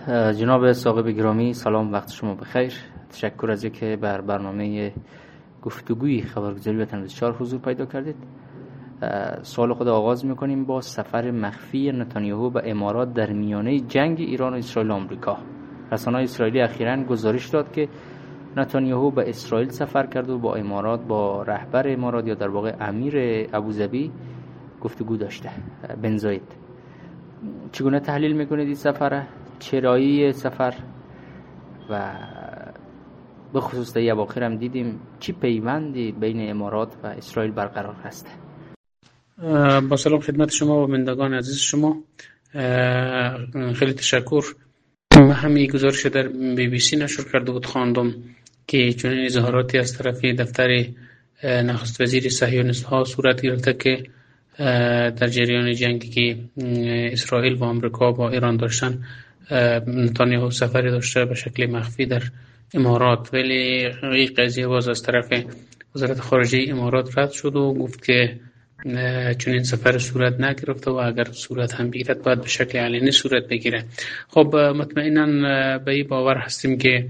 جناب ثاقب گرامی، سلام، وقت شما بخیر. تشکر از اینکه بر برنامه گفتگوی خبرگزاری و تلویزیون حضور پیدا کردید. سوال خود آغاز میکنیم با سفر مخفی نتانیاهو به امارات در میانه جنگ ایران و اسرائیل و آمریکا. رسانه‌های اسرائیلی اخیراً گزارش داد که نتانیاهو به اسرائیل سفر کرد و با امارات، با رهبر امارات یا در واقع امیر ابوظبی گفتگو داشته. بن زاید، چگونه تحلیل میکنید این سفر؟ چرایی سفر و به خصوص در اواخر هم دیدیم چی پیوندی بین امارات و اسرائیل برقرار هست؟ با سلام خدمت شما و بینندگان عزیز شما. خیلی تشکر. همین گزارش در BBC نشر کرده بود، خواندم که چنین اظهاراتی از طرف دفتر نخست وزیر صهیونیست ها صورت گرفته که در جریان جنگی که اسرائیل و آمریکا با ایران داشتن، نتانیاهو سفری داشته به شکل مخفی در امارات، ولی این قضیه باز از طرف وزارت خارجه امارات رد شد و گفت که چنین سفر صورت نگرفته و اگر صورت هم بگیرد باید به شکل علنی صورت بگیره. خب مطمئنا به این باور هستیم که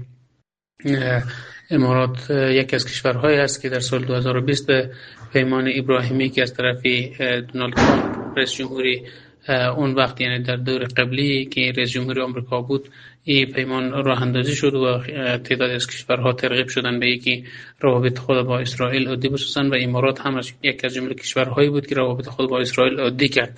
امارات یکی از کشورهایی است که در سال 2020 به پیمان ابراهیمی که از طرف دونالد ترامپ رئیس جمهوری اون وقت، یعنی در دور قبلی که رئیس جمهوری آمریکا بود، این پیمان راه اندازی شد و تعداد از کشورها ترغیب شدن به اینکه روابط خود با اسرائیل عادی بسازند و امارات هم از یک از جمله کشورهایی بود که روابط خود با اسرائیل عادی کرد.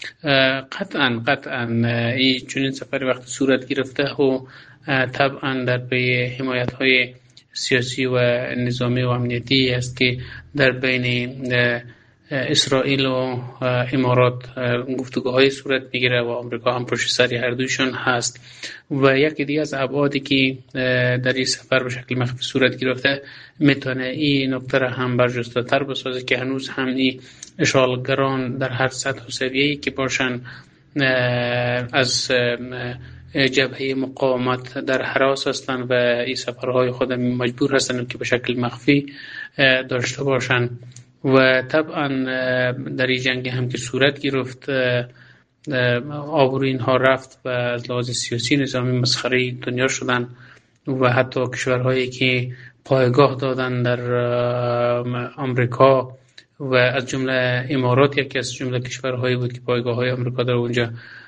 قطعا این چنین سفری وقت صورت گرفته و طبعا در پی حمایت‌های سیاسی و نظامی و امنیتی است که در بین اسرائیل و امارات گفتگوهای صورت میگیره و آمریکا هم پشت سر هر دویشان هست. و یکی دیگه از ابعادی که در این سفر به شکل مخفی صورت گرفته میتونه این نکته را هم برجسته‌تر بسازه که هنوز هم این اشغالگران در هر سطح و سویه‌ای که باشن از جبهه مقاومت در هراس هستند و این سفرهای خود مجبور هستند که به شکل مخفی داشته باشند. و طبعا در این جنگ هم که صورت گرفت، آبروی اینها رفت و از لحاظ سیاسی نظامی مسخره دنیا شدن و حتی کشورهایی که پایگاه دادن در آمریکا و از جمله امارات یکی از جمله کشورهایی بود که پایگاه های آمریکا در اونجا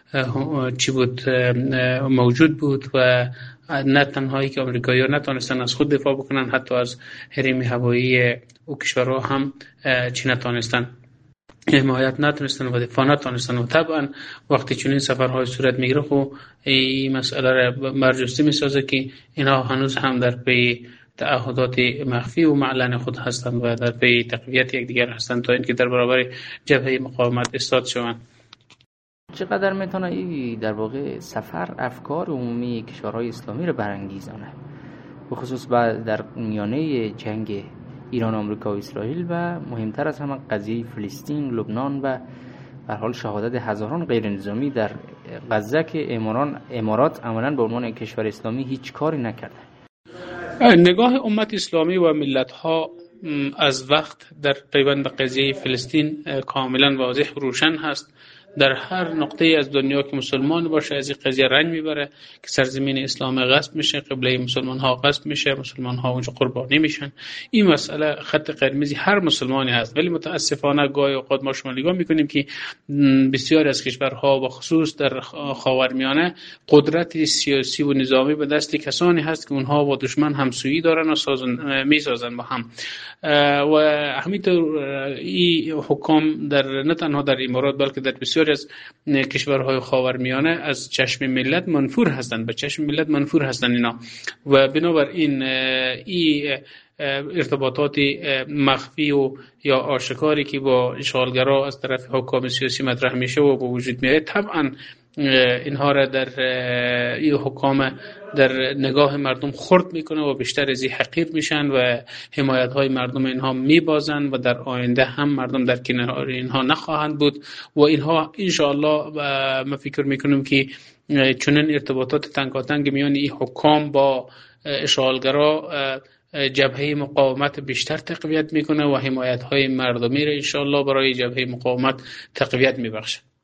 موجود بود و نه تنهایی که آمریکایی‌ها نتونستن از خود دفاع بکنن، حتی از حریم هوایی او کشورها هم چی نتونستن حمایت نتونستن و دفاع نتونستن. و طبعا وقتی چنین سفرهای صورت میگیره خب این مسئله را برجسته میسازه که اینا هنوز هم در پی تعهدات مخفی و معلن خود هستند و در پی تقویت یکدیگر هستند تا اینکه در برابر جبهه مقاومت ایستاد شوند. چقدر میتونه این در واقع سفر افکار عمومی کشورهای اسلامی رو برانگیزانه، به خصوص در میانه جنگ ایران، آمریکا و اسرائیل و مهمتر از همه قضیه فلسطین، لبنان و به حال شهادت هزاران غیر نظامی در غزه که امارات عملاً به عنوان کشور اسلامی هیچ کاری نکرده. نگاه امت اسلامی و ملت‌ها از وقت در پیوند به قضیه فلسطین کاملا واضح و روشن هست. در هر نقطه از دنیا که مسلمان باشه از این قضیه رنج میبره که سرزمین اسلام غصب میشه، قبله مسلمان ها غصب میشه، مسلمان ها اونجا قربانی میشن. این مسئله خط قرمزی هر مسلمانی هست، ولی متاسفانه گاهی اوقات ما شما نگاه میکنیم که بسیار از کشورها و خصوص در خاورمیانه قدرت سیاسی و نظامی به دست کسانی هست که اونها با دشمن همسویی دارن و میسازن با هم. و همینطور این حکام در نه تنها در امارات بلکه در بسیار از کشورهای خاورمیانه از چشم ملت منفور هستند، به چشم ملت منفور هستند اینا. و بنابراین این ارتباطات مخفی و یا آشکاری که با اشغالگرا از طرف حکام سیاسی مطرح میشه و با وجود میاد، طبعا اینها را در این حکام در نگاه مردم خرد میکنه و بیشتر از این حقیر میشن و حمایت های مردم اینها میبازن و در آینده هم مردم در کنار اینها نخواهند بود. و اینها انشاءالله ما فکر میکنم که چنین ارتباطات تنگاتنگ میان این حکام با اشغالگرا جبهه مقاومت بیشتر تقویت میکنه و حمایت های مردمی را انشاءالله برای جبهه مقاومت تقویت میبخشه.